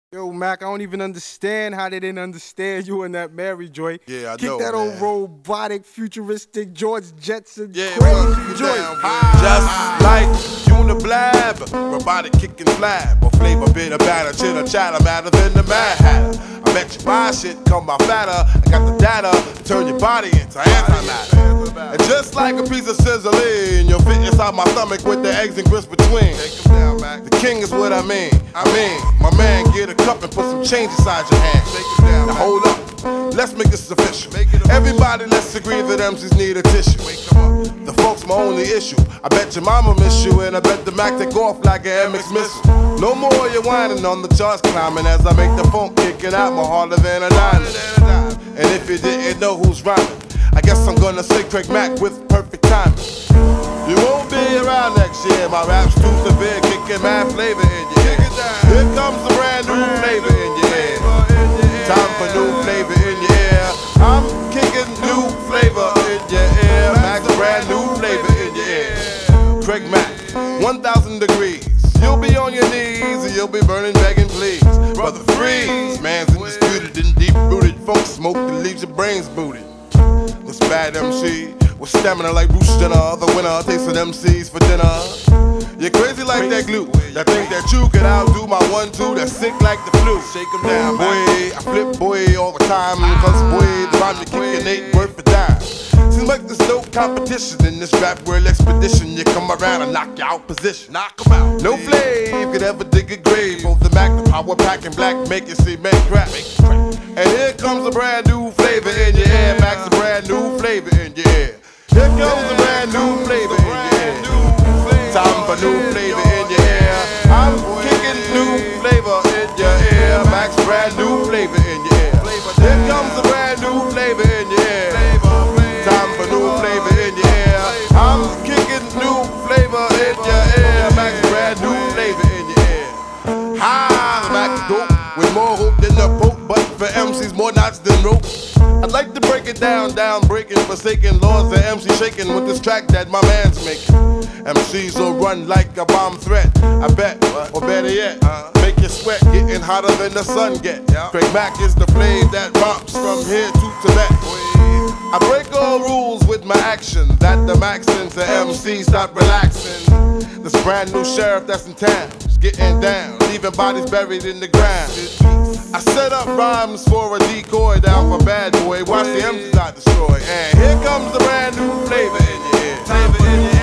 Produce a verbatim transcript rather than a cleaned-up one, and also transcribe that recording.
Yo, Mac, I don't even understand how they didn't understand you in that Mary joint. Yeah, I Kick know, that man. old robotic, futuristic George Jetson Yeah, crazy joint. Just like Uniblab, robotic kicking flab, or flavor bit of batter, chitter chatter, madder than the Mad Hatter. I bet you buy shit, come by fatter. I got the data to turn your body into antimatter. And just like a piece of sizzling, you'll fit inside my stomach with the eggs and grits between. The king is what I mean. I mean, my man, get a cup and put some change inside your hand. Now hold up, let's make this official. Everybody, let's agree that M Cs need a tissue. The folks my only issue. I bet your mama miss you, and I bet the Mac take off like an M X missile. No more you whining on the charts climbing as I make the funk kicking out more harder than a diamond. And if you didn't know who's rhyming, I guess I'm gonna say Craig Mack with perfect timing. You won't be around next year. My rap's too severe, kicking mad flavor in your ear. Here comes the brand new flavor in your ear. Time for new flavor in your ear. I'm kicking new flavor in your ear. Max, brand new flavor in your ear. Craig Mack, one thousand degrees. You'll be on your knees and you'll be burning, begging, please. Brother, freeze. Man's indisputed and deep-rooted. Folks smoke that leaves your brains booted. This bad M C with stamina like Bruce Jenner, the winner tasting M Cs for dinner. You're crazy like that glue. That think that you could outdo my one two that's sick like the flu. Shake 'em down, boy. I flip boy all the time, cause boy, the rhyme you kickin' ain't worth a dime. Seems like there's no competition in this rap world expedition. You come around and knock you out position. Knock 'em out. No flame could ever dig a grave. Both the Mac, the power pack, and black make it see make crack. And here comes a brand new flavor in your ear. Max, a brand new flavor in your ear. Here comes a brand new flavor in your ear. Time for new flavor in your ear. I'm kicking new flavor in your ear. Max, brand new flavor in your ear. Here comes a brand new flavor in your ear. Time for new flavor in your ear. I'm kicking new flavor in your ear. Max, brand new flavor in your ear. Hi, the Mac dope with more hope than the Pope, but for M Cs more knots than rope. I'd like to break it down, down, breaking, forsaken laws that M C shaking with this track that my man's making. M Cs will run like a bomb threat, I bet, or better yet, make you sweat, getting hotter than the sun get. Craig Mack is the flame that romps from here to Tibet. I break all rules with my action, that the Maxins and M Cs stop relaxing. This brand new sheriff that's in town is getting down, leaving bodies buried in the ground. I set up rhymes for a decoy down for bad boy, watch the M Cs not destroy. And here comes the brand new flavor in your ear.